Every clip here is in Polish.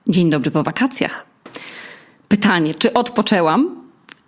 Dzień dobry po wakacjach. Pytanie, czy odpoczęłam?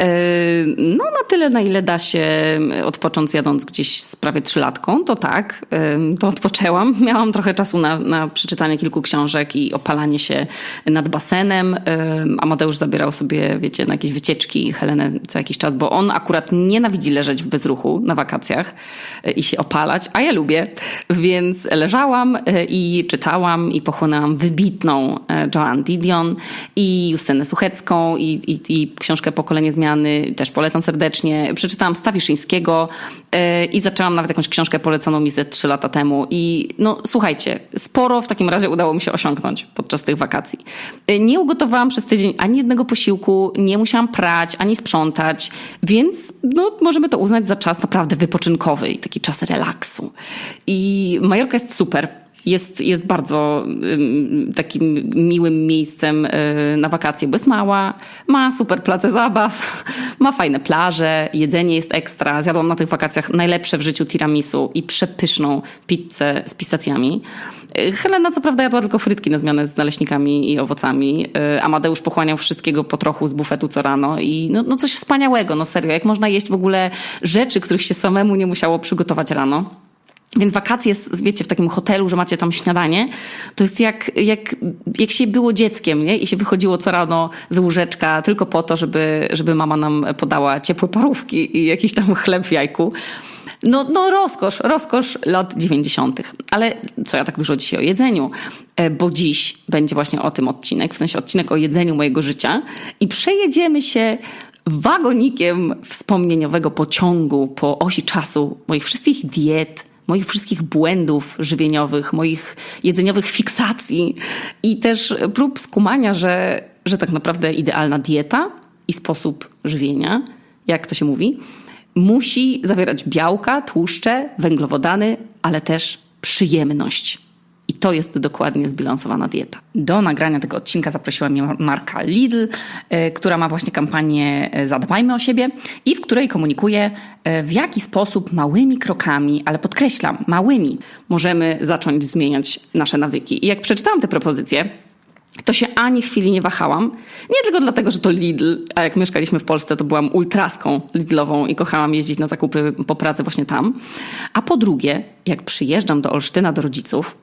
No na tyle, na ile da się odpocząć jadąc gdzieś z prawie 3-latką, to tak, to odpoczęłam. Miałam trochę czasu na przeczytanie kilku książek i opalanie się nad basenem. Amadeusz zabierał sobie, wiecie, na jakieś wycieczki Helenę co jakiś czas, bo on akurat nienawidzi leżeć w bezruchu na wakacjach i się opalać, a ja lubię. Więc leżałam i czytałam i pochłonęłam wybitną Joan Didion i Justynę Suchecką i książkę Pokolenie Zmiany. Też polecam serdecznie. Przeczytałam Stawiszyńskiego i zaczęłam nawet jakąś książkę poleconą mi ze 3 lata temu. I no słuchajcie, sporo w takim razie udało mi się osiągnąć podczas tych wakacji. Nie ugotowałam przez tydzień ani jednego posiłku, nie musiałam prać, ani sprzątać, więc no, możemy to uznać za czas naprawdę wypoczynkowy i taki czas relaksu. I Majorka jest super. Jest bardzo takim miłym miejscem na wakacje, bo jest mała, ma super place zabaw, ma fajne plaże, jedzenie jest ekstra. Zjadłam na tych wakacjach najlepsze w życiu tiramisu i przepyszną pizzę z pistacjami. Helena co prawda jadła tylko frytki na zmianę z naleśnikami i owocami. Amadeusz pochłaniał wszystkiego po trochu z bufetu co rano i no coś wspaniałego, no serio. Jak można jeść w ogóle rzeczy, których się samemu nie musiało przygotować rano. Więc wakacje, wiecie, w takim hotelu, że macie tam śniadanie, to jest jak się było dzieckiem, nie? I się wychodziło co rano z łóżeczka tylko po to, żeby mama nam podała ciepłe parówki i jakiś tam chleb w jajku. No rozkosz lat 90. Ale co ja tak dużo dzisiaj o jedzeniu? Bo dziś będzie właśnie o tym odcinek, w sensie odcinek o jedzeniu mojego życia i przejedziemy się wagonikiem wspomnieniowego pociągu po osi czasu moich wszystkich diet, moich wszystkich błędów żywieniowych, moich jedzeniowych fiksacji i też prób skumania, że tak naprawdę idealna dieta i sposób żywienia, jak to się mówi, musi zawierać białka, tłuszcze, węglowodany, ale też przyjemność. I to jest dokładnie zbilansowana dieta. Do nagrania tego odcinka zaprosiła mnie marka Lidl, która ma właśnie kampanię Zadbajmy o siebie i w której komunikuje, w jaki sposób małymi krokami, ale podkreślam, małymi, możemy zacząć zmieniać nasze nawyki. I jak przeczytałam te propozycje, to się ani chwili nie wahałam. Nie tylko dlatego, że to Lidl, a jak mieszkaliśmy w Polsce, to byłam ultraską Lidlową i kochałam jeździć na zakupy po pracy właśnie tam. A po drugie, jak przyjeżdżam do Olsztyna do rodziców,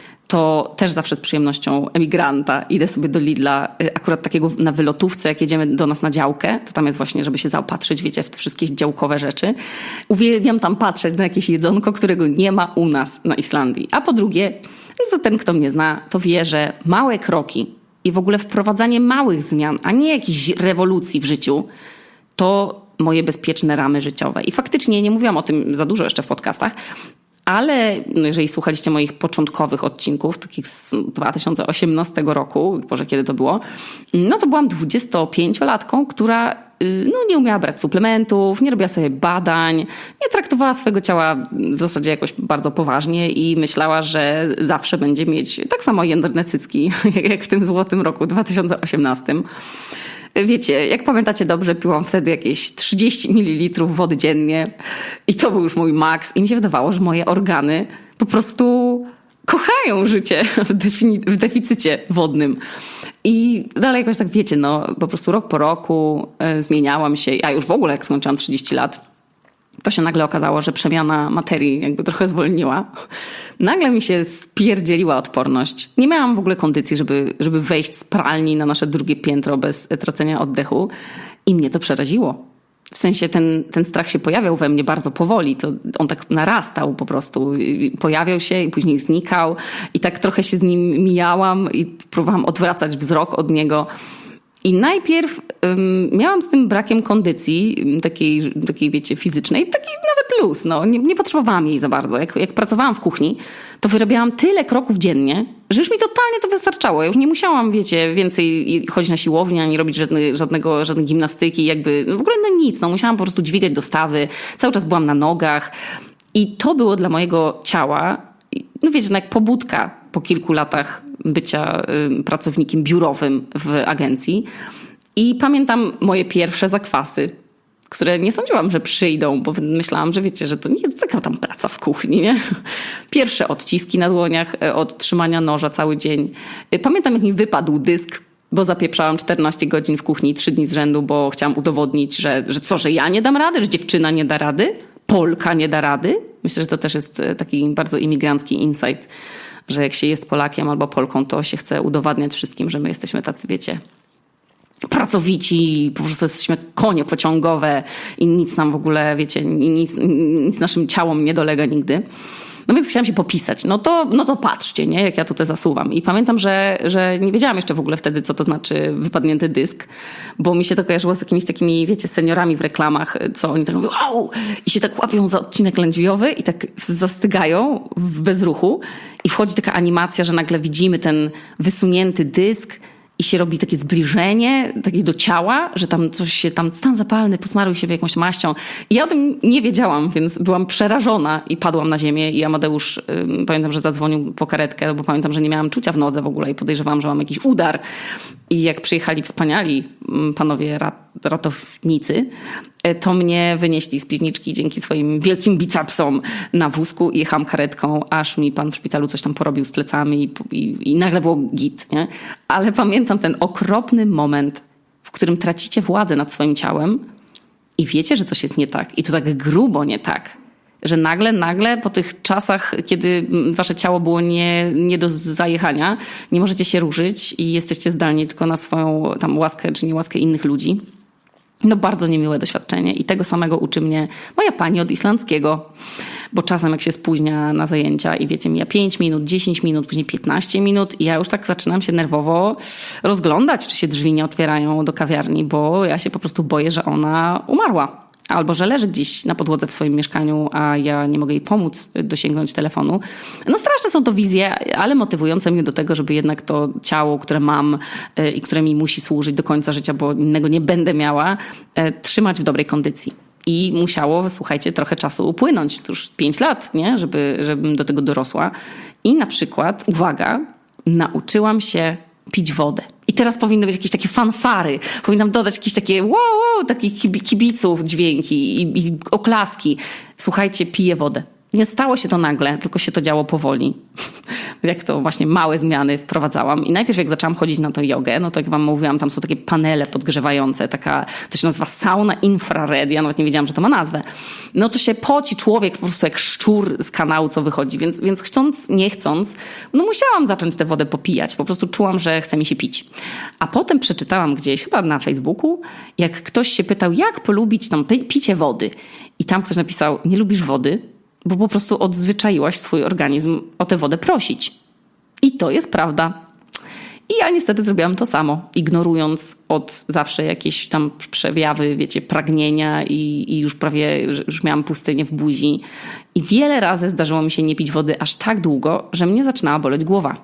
to też zawsze z przyjemnością emigranta idę sobie do Lidla, akurat takiego na wylotówce, jak jedziemy do nas na działkę, to tam jest właśnie, żeby się zaopatrzyć, wiecie, w te wszystkie działkowe rzeczy. Uwielbiam tam patrzeć na jakieś jedzonko, którego nie ma u nas na Islandii. A po drugie, za ten, kto mnie zna, to wie, że małe kroki i w ogóle wprowadzanie małych zmian, a nie jakichś rewolucji w życiu, to moje bezpieczne ramy życiowe. I faktycznie nie mówiłam o tym za dużo jeszcze w podcastach, ale jeżeli słuchaliście moich początkowych odcinków, takich z 2018 roku, Boże, kiedy to było, no to byłam 25-latką, która nie umiała brać suplementów, nie robiła sobie badań, nie traktowała swojego ciała w zasadzie jakoś bardzo poważnie i myślała, że zawsze będzie mieć tak samo jędrne cycki, jak w tym złotym roku 2018. Wiecie, jak pamiętacie dobrze, piłam wtedy jakieś 30 ml wody dziennie i to był już mój maks i mi się wydawało, że moje organy po prostu kochają życie w deficycie wodnym. I dalej jakoś tak, wiecie, po prostu rok po roku zmieniałam się, a już w ogóle jak skończyłam 30 lat, to się nagle okazało, że przemiana materii jakby trochę zwolniła. Nagle mi się spierdzieliła odporność. Nie miałam w ogóle kondycji, żeby wejść z pralni na nasze drugie piętro bez tracenia oddechu. I mnie to przeraziło. W sensie ten strach się pojawiał we mnie bardzo powoli. To on tak narastał po prostu. Pojawiał się i później znikał. I tak trochę się z nim mijałam i próbowałam odwracać wzrok od niego. I najpierw miałam z tym brakiem kondycji, takiej wiecie, fizycznej, taki nawet luz. Nie potrzebowałam jej za bardzo. Jak pracowałam w kuchni, to wyrabiałam tyle kroków dziennie, że już mi totalnie to wystarczało. Ja już nie musiałam, wiecie, więcej chodzić na siłownię, ani robić żadnej gimnastyki, jakby w ogóle nic. Musiałam po prostu dźwigać dostawy, cały czas byłam na nogach. I to było dla mojego ciała, wiecie, jak pobudka po kilku latach bycia pracownikiem biurowym w agencji. I pamiętam moje pierwsze zakwasy, które nie sądziłam, że przyjdą, bo myślałam, że wiecie, że to nie jest taka tam praca w kuchni, nie? Pierwsze odciski na dłoniach od trzymania noża cały dzień. Pamiętam, jak mi wypadł dysk, bo zapieprzałam 14 godzin w kuchni 3 dni z rzędu, bo chciałam udowodnić, że ja nie dam rady, że dziewczyna nie da rady, Polka nie da rady. Myślę, że to też jest taki bardzo imigrancki insight, że jak się jest Polakiem albo Polką, to się chce udowadniać wszystkim, że my jesteśmy tacy, wiecie, pracowici, po prostu jesteśmy konie pociągowe i nic nam w ogóle, wiecie, nic naszym ciałom nie dolega nigdy. No więc chciałam się popisać. No to patrzcie, nie? Jak ja tutaj zasuwam. I pamiętam, że nie wiedziałam jeszcze w ogóle wtedy, co to znaczy wypadnięty dysk, bo mi się to kojarzyło z jakimiś takimi, wiecie, seniorami w reklamach, co oni tak mówią, au! I się tak łapią za odcinek lędźwiowy i tak zastygają w bezruchu i wchodzi taka animacja, że nagle widzimy ten wysunięty dysk i się robi takie zbliżenie takie do ciała, że tam coś się tam stan zapalny, posmaruj siebie jakąś maścią. I ja o tym nie wiedziałam, więc byłam przerażona i padłam na ziemię i Amadeusz, pamiętam, że zadzwonił po karetkę, bo pamiętam, że nie miałam czucia w nodze w ogóle i podejrzewałam, że mam jakiś udar. I jak przyjechali wspaniali panowie ratownicy, to mnie wynieśli z piwniczki dzięki swoim wielkim bicepsom na wózku i jechałam karetką, aż mi pan w szpitalu coś tam porobił z plecami i nagle było git, nie? Ale pamiętam ten okropny moment, w którym tracicie władzę nad swoim ciałem i wiecie, że coś jest nie tak. I to tak grubo nie tak. Że nagle po tych czasach, kiedy wasze ciało było nie do zajechania, nie możecie się ruszyć i jesteście zdalni tylko na swoją tam łaskę czy niełaskę innych ludzi. No bardzo niemiłe doświadczenie i tego samego uczy mnie moja pani od islandzkiego, bo czasem jak się spóźnia na zajęcia i wiecie, mija 5 minut, 10 minut, później 15 minut i ja już tak zaczynam się nerwowo rozglądać, czy się drzwi nie otwierają do kawiarni, bo ja się po prostu boję, że ona umarła. Albo że leży gdzieś na podłodze w swoim mieszkaniu, a ja nie mogę jej pomóc dosięgnąć telefonu. No straszne są to wizje, ale motywujące mnie do tego, żeby jednak to ciało, które mam i które mi musi służyć do końca życia, bo innego nie będę miała, trzymać w dobrej kondycji. I musiało, słuchajcie, trochę czasu upłynąć. To już 5 lat, nie? Żebym do tego dorosła. I na przykład, uwaga, nauczyłam się pić wodę. I teraz powinny być jakieś takie fanfary. Powinnam dodać jakieś takie wow, takich kibiców, dźwięki i oklaski. Słuchajcie, piję wodę. Nie stało się to nagle, tylko się to działo powoli. Jak to właśnie małe zmiany wprowadzałam. I najpierw jak zaczęłam chodzić na tą jogę, no to jak wam mówiłam, tam są takie panele podgrzewające, to się nazywa sauna infrared, ja nawet nie wiedziałam, że to ma nazwę. No to się poci człowiek po prostu jak szczur z kanału, co wychodzi. Więc chcąc, nie chcąc, no musiałam zacząć tę wodę popijać. Po prostu czułam, że chce mi się pić. A potem przeczytałam gdzieś, chyba na Facebooku, jak ktoś się pytał, jak polubić tam picie wody. I tam ktoś napisał, nie lubisz wody? Bo po prostu odzwyczaiłaś swój organizm o tę wodę prosić. I to jest prawda. I ja niestety zrobiłam to samo, ignorując od zawsze jakieś tam przejawy, wiecie, pragnienia i już prawie, już miałam pustynię w buzi. I wiele razy zdarzyło mi się nie pić wody aż tak długo, że mnie zaczynała boleć głowa.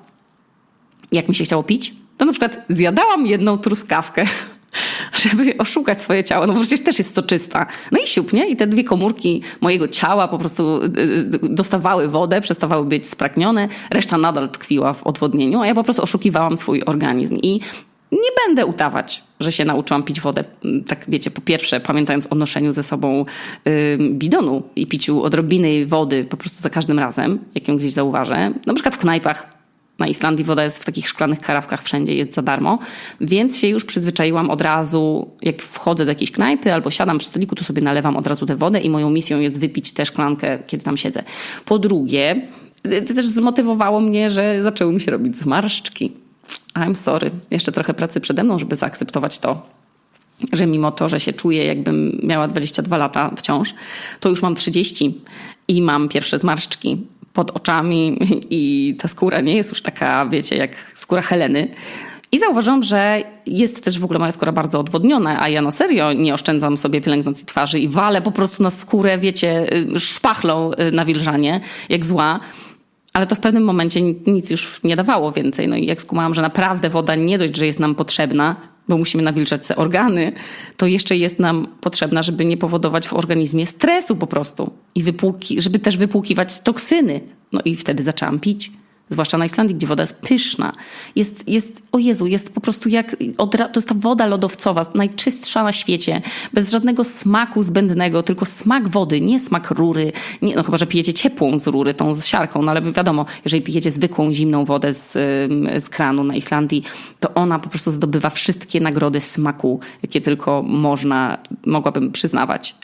Jak mi się chciało pić, to na przykład zjadałam jedną truskawkę, żeby oszukać swoje ciało, no bo przecież też jest soczysta. No i siup, nie? I te 2 komórki mojego ciała po prostu dostawały wodę, przestawały być spragnione, reszta nadal tkwiła w odwodnieniu, a ja po prostu oszukiwałam swój organizm. I nie będę udawać, że się nauczyłam pić wodę. Tak wiecie, po pierwsze, pamiętając o noszeniu ze sobą bidonu i piciu odrobiny wody po prostu za każdym razem, jak ją gdzieś zauważę. Na przykład w knajpach. Na Islandii woda jest w takich szklanych karafkach, wszędzie jest za darmo, więc się już przyzwyczaiłam od razu, jak wchodzę do jakiejś knajpy albo siadam przy stoliku, to sobie nalewam od razu tę wodę i moją misją jest wypić tę szklankę, kiedy tam siedzę. Po drugie, to też zmotywowało mnie, że zaczęły mi się robić zmarszczki. I'm sorry. Jeszcze trochę pracy przede mną, żeby zaakceptować to, że mimo to, że się czuję, jakbym miała 22 lata wciąż, to już mam 30 i mam pierwsze zmarszczki pod oczami i ta skóra nie jest już taka, wiecie, jak skóra Heleny. I zauważyłam, że jest też w ogóle moja skóra bardzo odwodniona, a ja na serio nie oszczędzam sobie pielęgnacji twarzy i walę po prostu na skórę, wiecie, szpachlą nawilżanie, jak zła. Ale to w pewnym momencie nic już nie dawało więcej. No i jak skumałam, że naprawdę woda nie dość, że jest nam potrzebna, bo musimy nawilżać te organy, to jeszcze jest nam potrzebna, żeby nie powodować w organizmie stresu po prostu. I żeby też wypłukiwać toksyny. No i wtedy zaczęłam pić. Zwłaszcza na Islandii, gdzie woda jest pyszna. O Jezu, jest po prostu to jest ta woda lodowcowa, najczystsza na świecie, bez żadnego smaku zbędnego, tylko smak wody, nie smak rury. Nie, no chyba, że pijecie ciepłą z rury, tą z siarką, no ale wiadomo, jeżeli pijecie zwykłą, zimną wodę z kranu na Islandii, to ona po prostu zdobywa wszystkie nagrody smaku, jakie tylko mogłabym przyznawać.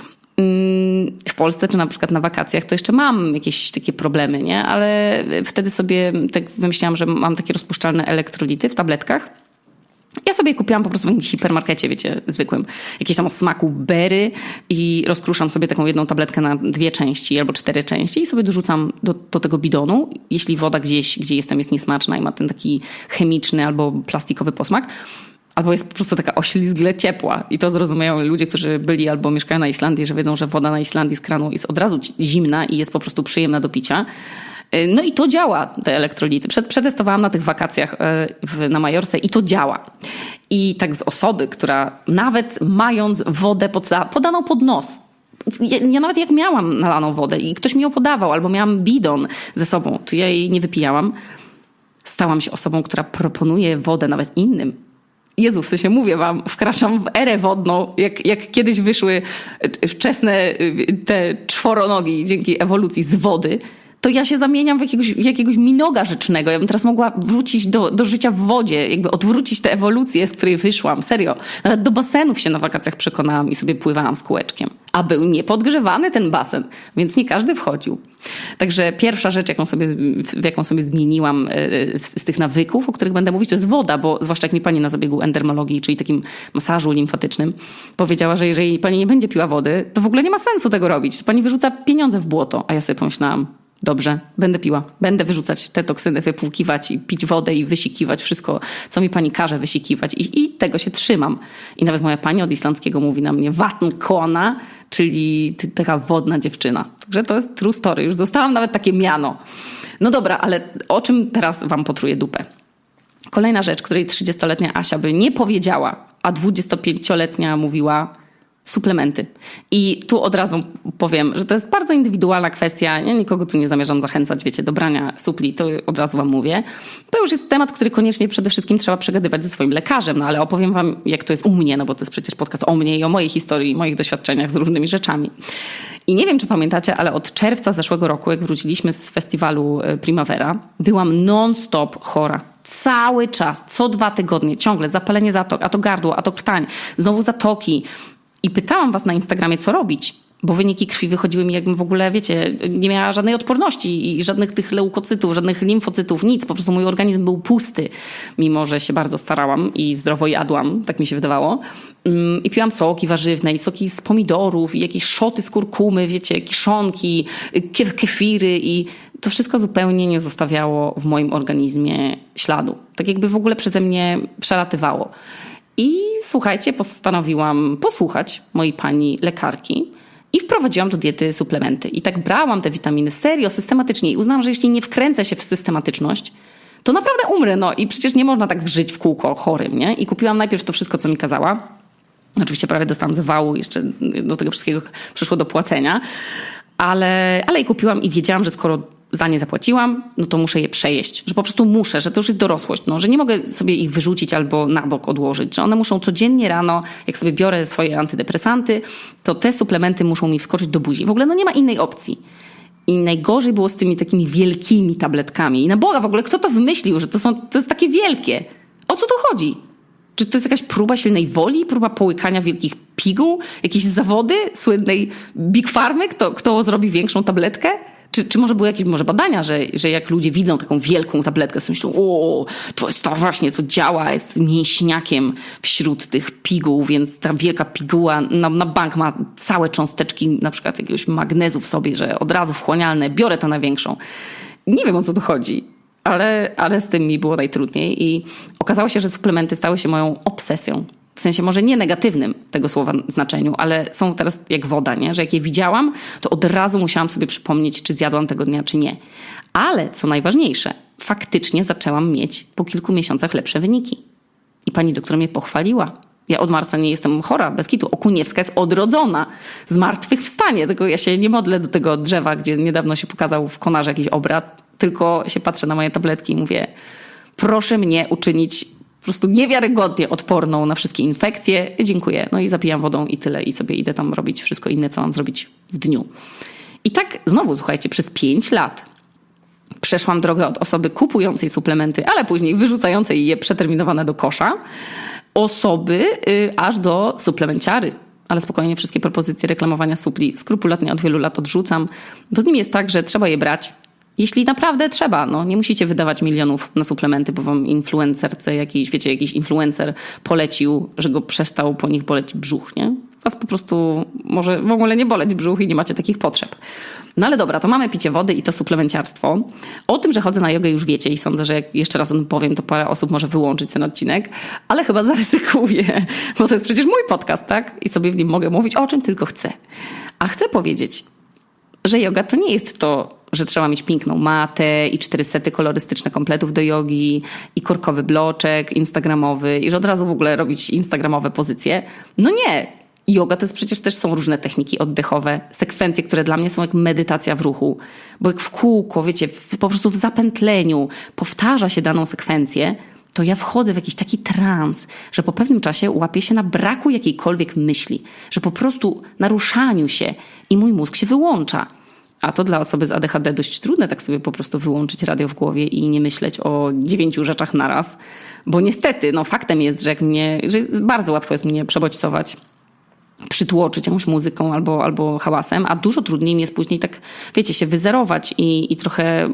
W Polsce, czy na przykład na wakacjach, to jeszcze mam jakieś takie problemy, nie? Ale wtedy sobie tak wymyślałam, że mam takie rozpuszczalne elektrolity w tabletkach. Ja sobie kupiłam po prostu w jakimś hipermarkecie, wiecie, zwykłym, jakieś tam o smaku berry i rozkruszam sobie taką jedną tabletkę na 2 części albo 4 części i sobie dorzucam do tego bidonu. Jeśli woda gdzieś, gdzie jestem, jest niesmaczna i ma ten taki chemiczny albo plastikowy posmak, albo jest po prostu taka oślizgle ciepła. I to zrozumieją ludzie, którzy byli albo mieszkają na Islandii, że wiedzą, że woda na Islandii z kranu jest od razu zimna i jest po prostu przyjemna do picia. No i to działa, te elektrolity. Przetestowałam na tych wakacjach na Majorce i to działa. I tak z osoby, która nawet mając wodę podaną pod nos, ja nawet jak miałam nalaną wodę i ktoś mi ją podawał, albo miałam bidon ze sobą, to ja jej nie wypijałam, stałam się osobą, która proponuje wodę nawet innym. Jezu, w sensie mówię wam, wkraczam w erę wodną, jak kiedyś wyszły wczesne te czworonogi dzięki ewolucji z wody, to ja się zamieniam w jakiegoś minoga rzecznego. Ja bym teraz mogła wrócić do życia w wodzie, jakby odwrócić tę ewolucję, z której wyszłam. Serio. Nawet do basenów się na wakacjach przekonałam i sobie pływałam z kółeczkiem. A był niepodgrzewany ten basen, więc nie każdy wchodził. Także pierwsza rzecz, jaką sobie zmieniłam z tych nawyków, o których będę mówić, to jest woda, bo zwłaszcza jak mi pani na zabiegu endermologii, czyli takim masażu limfatycznym, powiedziała, że jeżeli pani nie będzie piła wody, to w ogóle nie ma sensu tego robić. Pani wyrzuca pieniądze w błoto. A ja sobie pomyślałam, dobrze, będę piła. Będę wyrzucać te toksyny, wypłukiwać i pić wodę i wysikiwać wszystko, co mi pani każe wysikiwać. I tego się trzymam. I nawet moja pani od islandzkiego mówi na mnie vatnkona, czyli taka wodna dziewczyna. Także to jest true story. Już dostałam nawet takie miano. No dobra, ale o czym teraz wam potruję dupę? Kolejna rzecz, której 30-letnia Asia by nie powiedziała, a 25-letnia mówiła: suplementy. I tu od razu powiem, że to jest bardzo indywidualna kwestia. Ja nikogo tu nie zamierzam zachęcać, wiecie, do brania supli, to od razu wam mówię. To już jest temat, który koniecznie przede wszystkim trzeba przegadywać ze swoim lekarzem, no ale opowiem wam, jak to jest u mnie, no bo to jest przecież podcast o mnie i o mojej historii, moich doświadczeniach z różnymi rzeczami. I nie wiem, czy pamiętacie, ale od czerwca zeszłego roku, jak wróciliśmy z festiwalu Primavera, byłam non-stop chora. Cały czas, co 2 tygodnie, ciągle zapalenie zatok, a to gardło, a to krtań, znowu zatoki. I pytałam was na Instagramie, co robić, bo wyniki krwi wychodziły mi, jakbym w ogóle, wiecie, nie miała żadnej odporności i żadnych tych leukocytów, żadnych limfocytów, nic. Po prostu mój organizm był pusty, mimo że się bardzo starałam i zdrowo jadłam, tak mi się wydawało. I piłam soki warzywne i soki z pomidorów i jakieś szoty z kurkumy, wiecie, kiszonki, kefiry i to wszystko zupełnie nie zostawiało w moim organizmie śladu. Tak jakby w ogóle przeze mnie przelatywało. I słuchajcie, postanowiłam posłuchać mojej pani lekarki i wprowadziłam do diety suplementy. I tak brałam te witaminy serio, systematycznie i uznałam, że jeśli nie wkręcę się w systematyczność, to naprawdę umrę. No i przecież nie można tak żyć w kółko chorym, nie? I kupiłam najpierw to wszystko, co mi kazała. Oczywiście prawie dostałam zawału, jeszcze do tego wszystkiego przyszło do płacenia. Ale i kupiłam i wiedziałam, że skoro za nie zapłaciłam, no to muszę je przejeść. Że po prostu muszę, że to już jest dorosłość. No, że nie mogę sobie ich wyrzucić albo na bok odłożyć. Że one muszą codziennie rano, jak sobie biorę swoje antydepresanty, to te suplementy muszą mi wskoczyć do buzi. W ogóle no nie ma innej opcji. I najgorzej było z tymi takimi wielkimi tabletkami. I na Boga w ogóle, kto to wymyślił, że to jest takie wielkie? O co tu chodzi? Czy to jest jakaś próba silnej woli? Próba połykania wielkich piguł? Jakieś zawody słynnej Big Pharmy? Kto zrobi większą tabletkę? Czy może były jakieś badania, że jak ludzie widzą taką wielką tabletkę, to myślą, o, to jest to właśnie, co działa, jest mięśniakiem wśród tych piguł, więc ta wielka piguła na bank ma całe cząsteczki na przykład jakiegoś magnezu w sobie, że od razu wchłanialne, biorę to na większą. Nie wiem, o co tu chodzi, ale z tym mi było najtrudniej i okazało się, że suplementy stały się moją obsesją. W sensie może nie negatywnym tego słowa znaczeniu, ale są teraz jak woda, nie? Że jak je widziałam, to od razu musiałam sobie przypomnieć, czy zjadłam tego dnia, czy nie. Ale co najważniejsze, faktycznie zaczęłam mieć po kilku miesiącach lepsze wyniki. I pani doktor mnie pochwaliła. Ja od marca nie jestem chora, bez kitu. Okuniewska jest odrodzona, zmartwychwstanie. Tylko ja się nie modlę do tego drzewa, gdzie niedawno się pokazał w Konarze jakiś obraz. tylko się patrzę na moje tabletki i mówię, proszę mnie uczynić po prostu niewiarygodnie odporną na wszystkie infekcje. Dziękuję. No i zapijam wodą i tyle. I sobie idę tam robić wszystko inne, co mam zrobić w dniu. I tak znowu, słuchajcie, przez 5 lat przeszłam drogę od osoby kupującej suplementy, ale później wyrzucającej je przeterminowane do kosza, osoby aż do suplemenciary. Ale spokojnie, wszystkie propozycje reklamowania supli skrupulatnie od wielu lat odrzucam, bo z nimi jest tak, że trzeba je brać, jeśli naprawdę trzeba. No, nie musicie wydawać milionów na suplementy, bo wam influencerce jakiś influencer polecił, że go przestał po nich boleć brzuch, nie? Was po prostu może w ogóle nie boleć brzuch i nie macie takich potrzeb. No ale dobra, to mamy picie wody i to suplemenciarstwo. O tym, że chodzę na jogę już wiecie i sądzę, że jak jeszcze raz o tym powiem, to parę osób może wyłączyć ten odcinek, ale chyba zaryzykuję, bo to jest przecież mój podcast, tak? I sobie w nim mogę mówić o czym tylko chcę. A chcę powiedzieć, że joga to nie jest to, że trzeba mieć piękną matę i 4 sety kolorystyczne kompletów do jogi i korkowy bloczek instagramowy i że od razu w ogóle robić instagramowe pozycje. No nie! Joga to jest przecież też są różne techniki oddechowe, sekwencje, które dla mnie są jak medytacja w ruchu. Bo jak w kółko, wiecie, po prostu w zapętleniu powtarza się daną sekwencję, to ja wchodzę w jakiś taki trans, że po pewnym czasie łapię się na braku jakiejkolwiek myśli, że po prostu na ruszaniu się i mój mózg się wyłącza. A to dla osoby z ADHD dość trudne, tak sobie po prostu wyłączyć radio w głowie i nie myśleć o 9 rzeczach naraz. Bo niestety, no faktem jest, że że bardzo łatwo jest mnie przebodźcować, przytłoczyć jakąś muzyką albo hałasem, a dużo trudniej mi jest później tak, wiecie, się wyzerować i trochę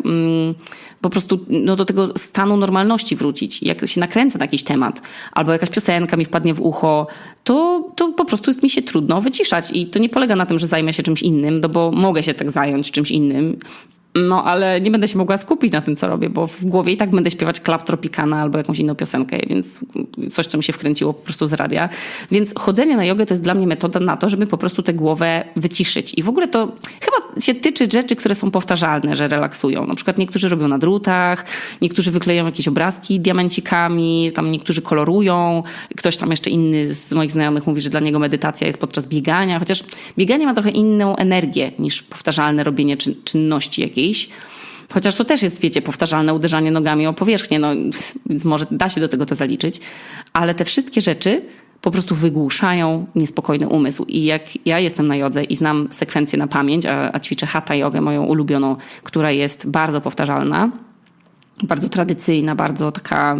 po prostu no, do tego stanu normalności wrócić. Jak się nakręcę na jakiś temat albo jakaś piosenka mi wpadnie w ucho, to po prostu jest mi się trudno wyciszać i to nie polega na tym, że zajmę się czymś innym, no bo mogę się tak zająć czymś innym, no ale nie będę się mogła skupić na tym, co robię, bo w głowie i tak będę śpiewać Club Tropicana albo jakąś inną piosenkę, więc coś, co mi się wkręciło po prostu z radia. Więc chodzenie na jogę to jest dla mnie metoda na to, żeby po prostu tę głowę wyciszyć. I w ogóle to chyba się tyczy rzeczy, które są powtarzalne, że relaksują. Na przykład niektórzy robią na drutach, niektórzy wykleją jakieś obrazki diamencikami, tam niektórzy kolorują, ktoś tam jeszcze inny z moich znajomych mówi, że dla niego medytacja jest podczas biegania, chociaż bieganie ma trochę inną energię niż powtarzalne robienie czynności jakiejś. Chociaż to też jest, wiecie, powtarzalne uderzanie nogami o powierzchnię, no więc może da się do tego to zaliczyć, ale te wszystkie rzeczy po prostu wygłuszają niespokojny umysł. I jak ja jestem na jodze i znam sekwencję na pamięć, a ćwiczę hatha jogę, moją ulubioną, która jest bardzo powtarzalna, bardzo tradycyjna, bardzo taka,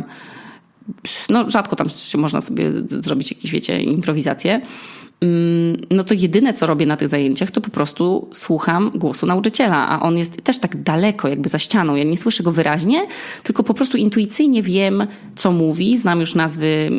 no rzadko tam się można sobie zrobić jakieś, wiecie, improwizacje, no to jedyne, co robię na tych zajęciach, to po prostu słucham głosu nauczyciela, a on jest też tak daleko, jakby za ścianą. Ja nie słyszę go wyraźnie, tylko po prostu intuicyjnie wiem, co mówi, znam już nazwy,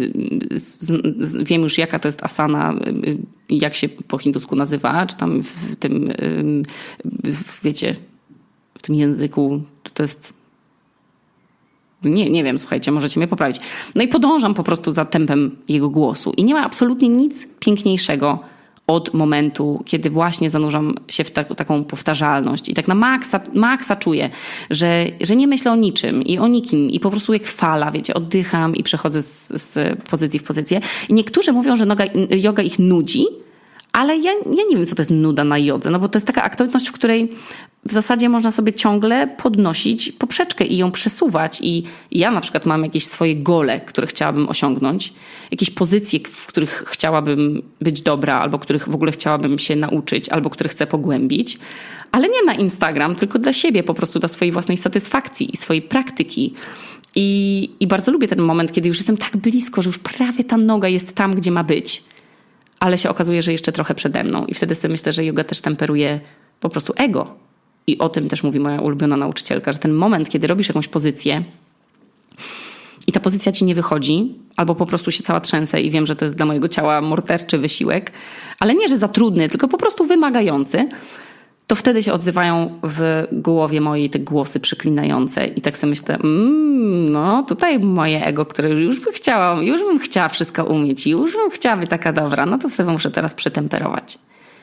wiem już, jaka to jest asana, jak się po hindusku nazywa, czy tam w tym, wiecie, w tym języku, czy to jest... Nie wiem, słuchajcie, możecie mnie poprawić. No i podążam po prostu za tempem jego głosu. I nie ma absolutnie nic piękniejszego od momentu, kiedy właśnie zanurzam się w taką powtarzalność. I tak na maksa czuję, że nie myślę o niczym i o nikim. I po prostu jak fala, wiecie, oddycham i przechodzę z pozycji w pozycję. I niektórzy mówią, że joga ich nudzi, ale ja nie wiem, co to jest nuda na jodze. No bo to jest taka aktywność, w której w zasadzie można sobie ciągle podnosić poprzeczkę i ją przesuwać. I ja na przykład mam jakieś swoje gole, które chciałabym osiągnąć, jakieś pozycje, w których chciałabym być dobra, albo których w ogóle chciałabym się nauczyć, albo które chcę pogłębić. Ale nie na Instagram, tylko dla siebie, po prostu dla swojej własnej satysfakcji i swojej praktyki. I bardzo lubię ten moment, kiedy już jestem tak blisko, że już prawie ta noga jest tam, gdzie ma być. Ale się okazuje, że jeszcze trochę przede mną. I wtedy sobie myślę, że joga też temperuje po prostu ego. I o tym też mówi moja ulubiona nauczycielka, że ten moment, kiedy robisz jakąś pozycję i ta pozycja ci nie wychodzi, albo po prostu się cała trzęsę i wiem, że to jest dla mojego ciała morderczy wysiłek, ale nie, że za trudny, tylko po prostu wymagający, to wtedy się odzywają w głowie mojej te głosy przeklinające. I tak sobie myślę, no tutaj moje ego, które już bym chciała wszystko umieć i już bym chciała być taka dobra, no to sobie muszę teraz przetemperować.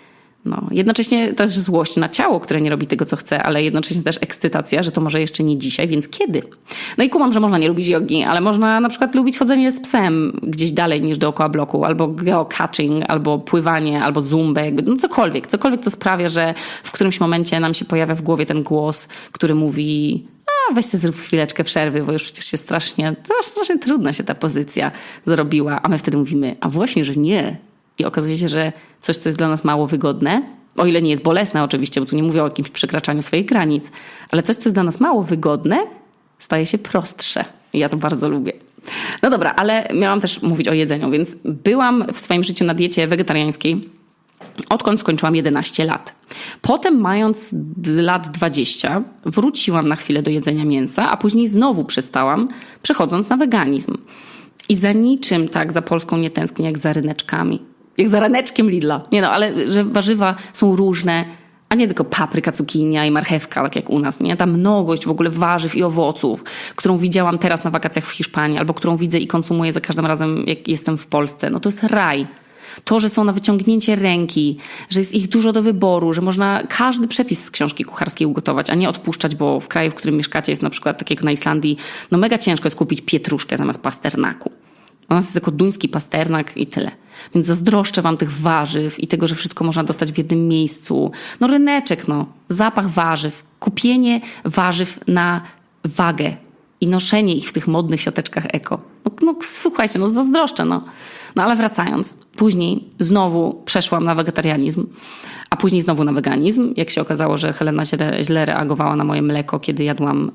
No, jednocześnie też złość na ciało, które nie robi tego, co chce, ale jednocześnie też ekscytacja, że to może jeszcze nie dzisiaj, więc kiedy? No i kumam, że można nie lubić jogi, ale można na przykład lubić chodzenie z psem gdzieś dalej niż dookoła bloku, albo geocaching, albo pływanie, albo zumbę, no cokolwiek, co sprawia, że w którymś momencie nam się pojawia w głowie ten głos, który mówi: weź sobie zrób chwileczkę przerwy, bo już przecież się strasznie trudna się ta pozycja zrobiła, a my wtedy mówimy: a właśnie, że nie. I okazuje się, że coś, co jest dla nas mało wygodne, o ile nie jest bolesne oczywiście, bo tu nie mówię o jakimś przekraczaniu swoich granic, ale coś, co jest dla nas mało wygodne, staje się prostsze. I ja to bardzo lubię. No dobra, ale miałam też mówić o jedzeniu, więc byłam w swoim życiu na diecie wegetariańskiej, odkąd skończyłam 11 lat. Potem, mając lat 20, wróciłam na chwilę do jedzenia mięsa, a później znowu przestałam, przechodząc na weganizm. I za niczym tak za Polską nie tęsknię jak za ryneczkami. Jak za raneczkiem Lidla. Nie no, ale że warzywa są różne, a nie tylko papryka, cukinia i marchewka, tak jak u nas, nie? Ta mnogość w ogóle warzyw i owoców, którą widziałam teraz na wakacjach w Hiszpanii, albo którą widzę i konsumuję za każdym razem, jak jestem w Polsce, no to jest raj. To, że są na wyciągnięcie ręki, że jest ich dużo do wyboru, że można każdy przepis z książki kucharskiej ugotować, a nie odpuszczać, bo w kraju, w którym mieszkacie, jest na przykład, tak jak na Islandii, no mega ciężko jest kupić pietruszkę zamiast pasternaku. U nas jest tylko duński pasternak i tyle. Więc zazdroszczę wam tych warzyw i tego, że wszystko można dostać w jednym miejscu. No ryneczek, no. Zapach warzyw. Kupienie warzyw na wagę i noszenie ich w tych modnych siateczkach eko. No słuchajcie, no zazdroszczę, no. No ale wracając, później znowu przeszłam na wegetarianizm, a później znowu na weganizm. Jak się okazało, że Helena źle reagowała na moje mleko, kiedy jadłam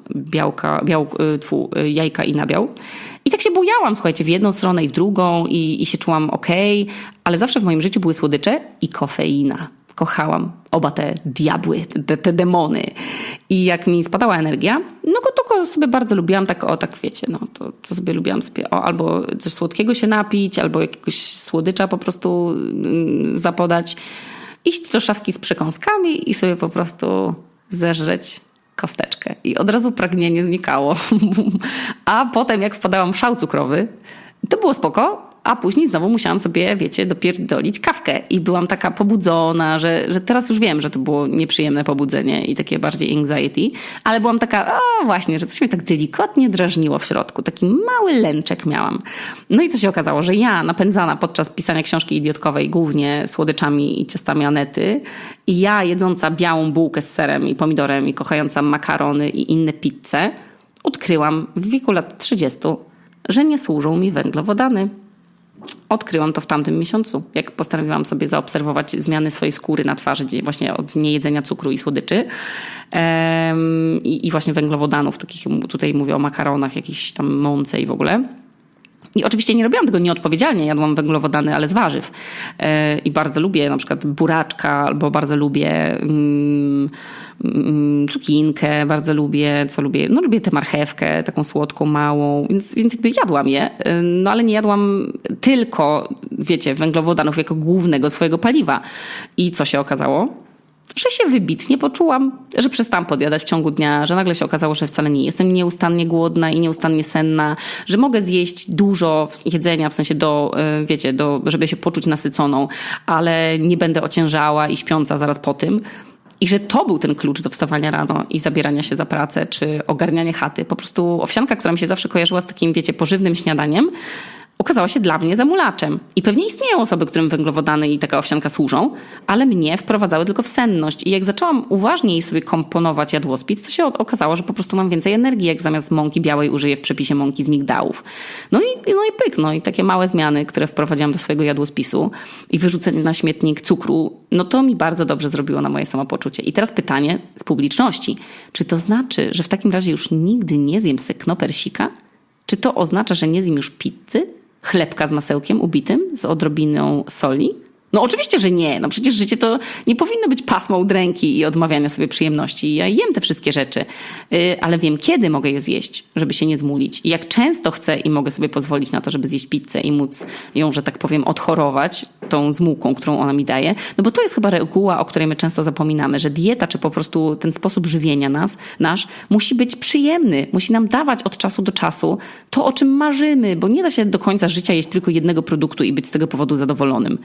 jajka i nabiał. I tak się bujałam, słuchajcie, w jedną stronę i w drugą i się czułam okej, ale zawsze w moim życiu były słodycze i kofeina. Kochałam oba te diabły, te demony. I jak mi spadała energia, no to sobie bardzo lubiłam tak wiecie, no to sobie lubiłam sobie albo coś słodkiego się napić, albo jakiegoś słodycza po prostu zapodać. Iść do szafki z przekąskami i sobie po prostu zeżreć kosteczkę. I od razu pragnienie znikało. A potem jak wpadałam w szał cukrowy, to było spoko, a później znowu musiałam sobie, wiecie, dopierdolić kawkę. I byłam taka pobudzona, że teraz już wiem, że to było nieprzyjemne pobudzenie i takie bardziej anxiety, ale byłam taka, właśnie, że coś mnie tak delikatnie drażniło w środku. Taki mały lęczek miałam. No i co się okazało, że ja napędzana podczas pisania książki idiotkowej głównie słodyczami i ciastami Anety i ja jedząca białą bułkę z serem i pomidorem i kochająca makarony i inne pizze, odkryłam w wieku lat 30, że nie służą mi węglowodany. Odkryłam to w tamtym miesiącu, jak postanowiłam sobie zaobserwować zmiany swojej skóry na twarzy, właśnie od niejedzenia cukru i słodyczy i właśnie węglowodanów, takich tutaj mówię o makaronach, jakiejś tam mące i w ogóle. I oczywiście nie robiłam tego nieodpowiedzialnie, jadłam węglowodany, ale z warzyw. I bardzo lubię na przykład buraczka, albo bardzo lubię cukinkę, bardzo lubię, no lubię tę marchewkę, taką słodką, małą, więc jakby jadłam je, no ale nie jadłam tylko, wiecie, węglowodanów jako głównego swojego paliwa. I co się okazało? Że się wybitnie poczułam, że przestałam podjadać w ciągu dnia, że nagle się okazało, że wcale nie jestem nieustannie głodna i nieustannie senna, że mogę zjeść dużo jedzenia, w sensie żeby się poczuć nasyconą, ale nie będę ociężała i śpiąca zaraz po tym. I że to był ten klucz do wstawania rano i zabierania się za pracę, czy ogarnianie chaty. Po prostu owsianka, która mi się zawsze kojarzyła z takim, wiecie, pożywnym śniadaniem, okazała się dla mnie zamulaczem. I pewnie istnieją osoby, którym węglowodany i taka owsianka służą, ale mnie wprowadzały tylko w senność. I jak zaczęłam uważniej sobie komponować jadłospis, to się okazało, że po prostu mam więcej energii, jak zamiast mąki białej użyję w przepisie mąki z migdałów. No i pyk, no i takie małe zmiany, które wprowadziłam do swojego jadłospisu i wyrzucenie na śmietnik cukru, no to mi bardzo dobrze zrobiło na moje samopoczucie. I teraz pytanie z publiczności. Czy to znaczy, że w takim razie już nigdy nie zjem seknopersika? Czy to oznacza, że nie zjem już pizzy? Chlebka z masełkiem ubitym, z odrobiną soli? No oczywiście, że nie. No przecież życie to nie powinno być pasmo udręki i odmawiania sobie przyjemności. Ja jem te wszystkie rzeczy, ale wiem, kiedy mogę je zjeść, żeby się nie zmulić. I jak często chcę i mogę sobie pozwolić na to, żeby zjeść pizzę i móc ją, że tak powiem, odchorować tą zmułką, którą ona mi daje. No bo to jest chyba reguła, o której my często zapominamy, że dieta, czy po prostu ten sposób żywienia nasz musi być przyjemny. Musi nam dawać od czasu do czasu to, o czym marzymy, bo nie da się do końca życia jeść tylko jednego produktu i być z tego powodu zadowolonym.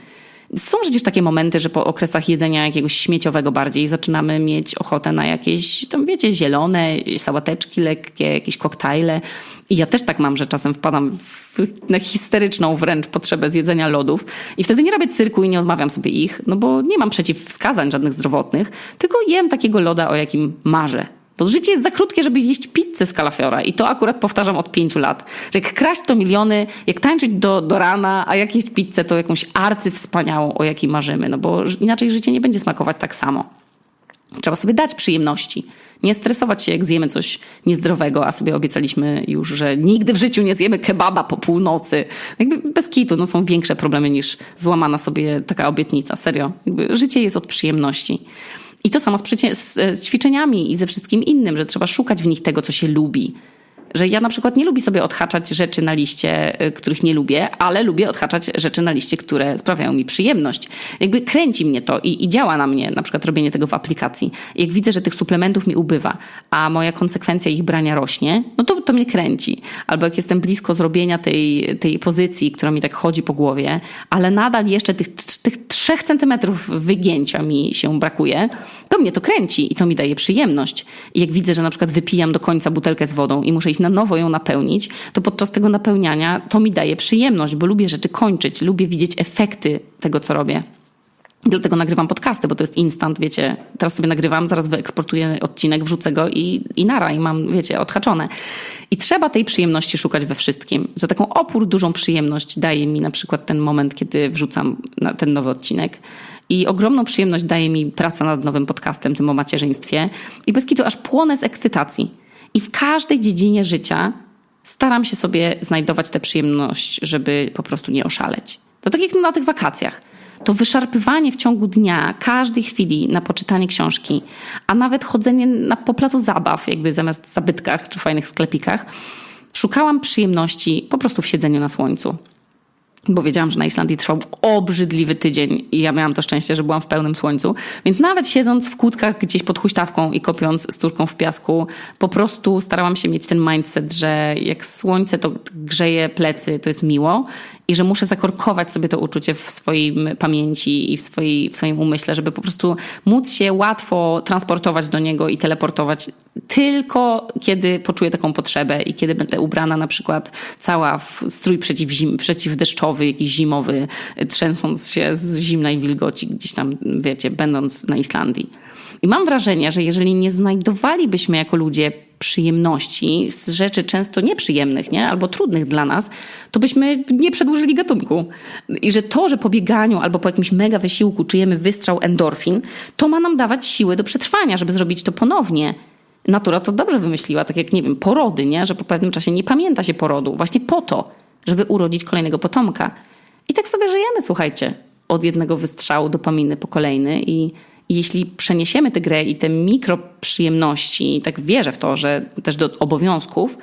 Są przecież takie momenty, że po okresach jedzenia jakiegoś śmieciowego bardziej zaczynamy mieć ochotę na jakieś, tam wiecie, zielone, sałateczki lekkie, jakieś koktajle. I ja też tak mam, że czasem wpadam na histeryczną wręcz potrzebę zjedzenia lodów i wtedy nie robię cyrku i nie odmawiam sobie ich, no bo nie mam przeciwwskazań żadnych zdrowotnych, tylko jem takiego loda, o jakim marzę. Bo życie jest za krótkie, żeby jeść pizzę z kalafiora. I to akurat powtarzam od 5 lat. Że jak kraść to miliony, jak tańczyć do rana, a jak jeść pizzę to jakąś arcywspaniałą, o jakiej marzymy. No bo inaczej życie nie będzie smakować tak samo. Trzeba sobie dać przyjemności. Nie stresować się, jak zjemy coś niezdrowego, a sobie obiecaliśmy już, że nigdy w życiu nie zjemy kebaba po północy. Jakby bez kitu, no są większe problemy niż złamana sobie taka obietnica. Serio. Jakby życie jest od przyjemności. I to samo z ćwiczeniami i ze wszystkim innym, że trzeba szukać w nich tego, co się lubi. Że ja na przykład nie lubię sobie odhaczać rzeczy na liście, których nie lubię, ale lubię odhaczać rzeczy na liście, które sprawiają mi przyjemność. Jakby kręci mnie to i działa na mnie, na przykład robienie tego w aplikacji. I jak widzę, że tych suplementów mi ubywa, a moja konsekwencja ich brania rośnie, no to mnie kręci. Albo jak jestem blisko zrobienia tej pozycji, która mi tak chodzi po głowie, ale nadal jeszcze tych 3 centymetrów wygięcia mi się brakuje, to mnie to kręci i to mi daje przyjemność. I jak widzę, że na przykład wypijam do końca butelkę z wodą i muszę iść na nowo ją napełnić, to podczas tego napełniania to mi daje przyjemność, bo lubię rzeczy kończyć, lubię widzieć efekty tego, co robię. Dlatego nagrywam podcasty, bo to jest instant, wiecie, teraz sobie nagrywam, zaraz wyeksportuję odcinek, wrzucę go i nara, i mam, wiecie, odhaczone. I trzeba tej przyjemności szukać we wszystkim. Za taką opór dużą przyjemność daje mi na przykład ten moment, kiedy wrzucam ten nowy odcinek. I ogromną przyjemność daje mi praca nad nowym podcastem, tym o macierzyństwie. I bez kitu aż płonę z ekscytacji. I w każdej dziedzinie życia staram się sobie znajdować tę przyjemność, żeby po prostu nie oszaleć. To tak jak na tych wakacjach. To wyszarpywanie w ciągu dnia każdej chwili na poczytanie książki, a nawet chodzenie po placu zabaw, jakby zamiast zabytkach czy fajnych sklepikach, szukałam przyjemności po prostu w siedzeniu na słońcu. Bo wiedziałam, że na Islandii trwał obrzydliwy tydzień i ja miałam to szczęście, że byłam w pełnym słońcu. Więc nawet siedząc w kłódkach gdzieś pod huśtawką i kopiąc stórką w piasku, po prostu starałam się mieć ten mindset, że jak słońce to grzeje plecy, to jest miło i że muszę zakorkować sobie to uczucie w swojej pamięci i w swoim umyśle, żeby po prostu móc się łatwo transportować do niego i teleportować tylko kiedy poczuję taką potrzebę i kiedy będę ubrana na przykład cała w strój przeciwdeszczowy, jakiś zimowy, trzęsąc się z zimnej wilgoci gdzieś tam, wiecie, będąc na Islandii. I mam wrażenie, że jeżeli nie znajdowalibyśmy jako ludzie przyjemności z rzeczy często nieprzyjemnych, nie? Albo trudnych dla nas, to byśmy nie przedłużyli gatunku. I że to, że po bieganiu albo po jakimś mega wysiłku czujemy wystrzał endorfin, to ma nam dawać siły do przetrwania, żeby zrobić to ponownie. Natura to dobrze wymyśliła, tak jak, nie wiem, porody, nie? Że po pewnym czasie nie pamięta się porodu. Właśnie po to, żeby urodzić kolejnego potomka. I tak sobie żyjemy, słuchajcie, od jednego wystrzału dopaminy po kolejny i jeśli przeniesiemy tę grę i te mikroprzyjemności, tak wierzę w to, że też do obowiązków,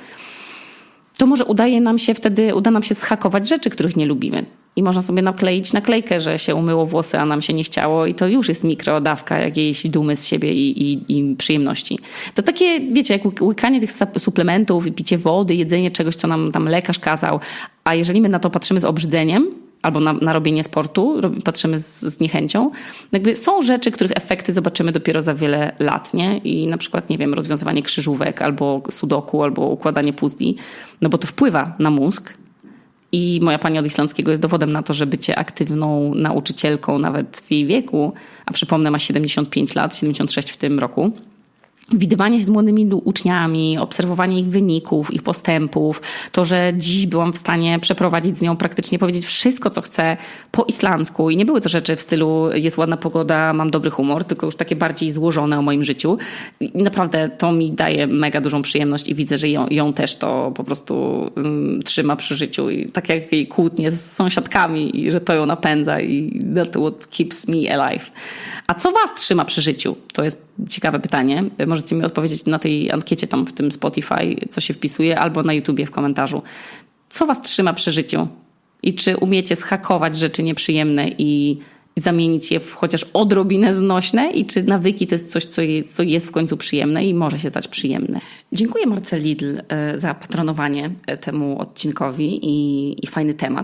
to może uda nam się zhakować rzeczy, których nie lubimy. I można sobie nakleić naklejkę, że się umyło włosy, a nam się nie chciało i to już jest mikrodawka jakiejś dumy z siebie i przyjemności. To takie, wiecie, jak łykanie tych suplementów i picie wody, jedzenie czegoś, co nam tam lekarz kazał, a jeżeli my na to patrzymy z obrzydzeniem, albo na robienie sportu, patrzymy z niechęcią. Jakby są rzeczy, których efekty zobaczymy dopiero za wiele lat, nie? I na przykład, nie wiem, rozwiązywanie krzyżówek, albo sudoku, albo układanie puzli, no bo to wpływa na mózg. I moja pani od islandzkiego jest dowodem na to, że bycie aktywną nauczycielką nawet w jej wieku, a przypomnę, ma 75 lat, 76 w tym roku, widywanie się z młodymi uczniami, obserwowanie ich wyników, ich postępów, to, że dziś byłam w stanie przeprowadzić z nią praktycznie, powiedzieć wszystko, co chcę po islandzku i nie były to rzeczy w stylu jest ładna pogoda, mam dobry humor, tylko już takie bardziej złożone o moim życiu. I naprawdę to mi daje mega dużą przyjemność i widzę, że ją też to po prostu trzyma przy życiu i tak jak jej kłótnie z sąsiadkami i że to ją napędza i that's what keeps me alive. A co was trzyma przy życiu? To jest ciekawe pytanie. Możecie mi odpowiedzieć na tej ankiecie tam w tym Spotify, co się wpisuje, albo na YouTubie w komentarzu. Co was trzyma przy życiu? I czy umiecie zhakować rzeczy nieprzyjemne i zamienić je w chociaż odrobinę znośne? I czy nawyki to jest coś, co jest w końcu przyjemne i może się stać przyjemne? Dziękuję Marce Lidl za patronowanie temu odcinkowi i fajny temat.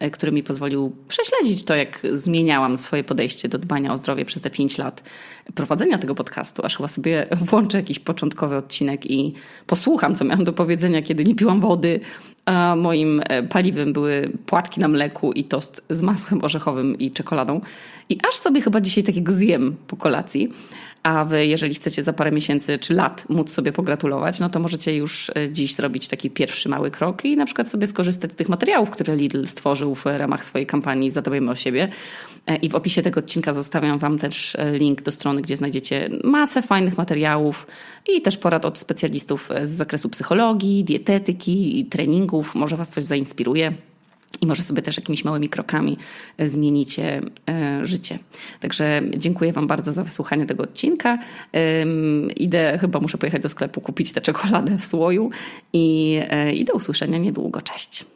który mi pozwolił prześledzić to, jak zmieniałam swoje podejście do dbania o zdrowie przez te 5 lat prowadzenia tego podcastu. Aż chyba sobie włączę jakiś początkowy odcinek i posłucham, co miałam do powiedzenia, kiedy nie piłam wody, a moim paliwem były płatki na mleku i tost z masłem orzechowym i czekoladą. I aż sobie chyba dzisiaj takiego zjem po kolacji. A wy, jeżeli chcecie za parę miesięcy czy lat móc sobie pogratulować, no to możecie już dziś zrobić taki pierwszy mały krok i na przykład sobie skorzystać z tych materiałów, które Lidl stworzył w ramach swojej kampanii Zadbajmy o siebie. I w opisie tego odcinka zostawiam wam też link do strony, gdzie znajdziecie masę fajnych materiałów i też porad od specjalistów z zakresu psychologii, dietetyki i treningów. Może was coś zainspiruje. I może sobie też jakimiś małymi krokami zmienicie życie. Także dziękuję wam bardzo za wysłuchanie tego odcinka. Chyba muszę pojechać do sklepu, kupić tę czekoladę w słoju i do usłyszenia niedługo. Cześć.